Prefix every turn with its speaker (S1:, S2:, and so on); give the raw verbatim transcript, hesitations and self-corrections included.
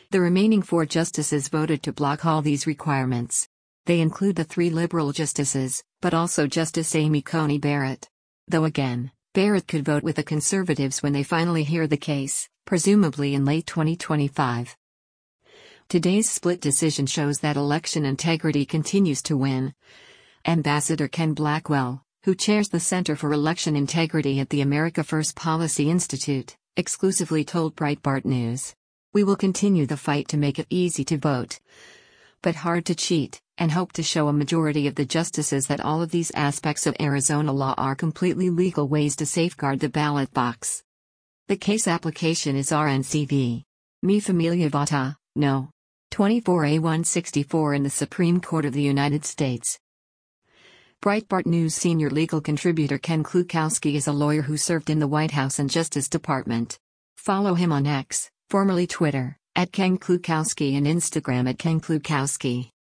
S1: The remaining four justices voted to block all these requirements. They include the three liberal justices, but also Justice Amy Coney Barrett. Though again, Barrett could vote with the conservatives when they finally hear the case, presumably in late twenty twenty-five. Today's split decision shows that election integrity continues to win. Ambassador Ken Blackwell, who chairs the Center for Election Integrity at the America First Policy Institute, exclusively told Breitbart News, "We will continue the fight to make it easy to vote, but hard to cheat, and hope to show a majority of the justices that all of these aspects of Arizona law are completely legal ways to safeguard the ballot box." The case application is R N C V. Mi Familia Vota, No. twenty-four A one sixty-four in the Supreme Court of the United States. Breitbart News senior legal contributor Ken Klukowski is a lawyer who served in the White House and Justice Department. Follow him on X, formerly Twitter, at Ken Klukowski and Instagram at Ken Klukowski.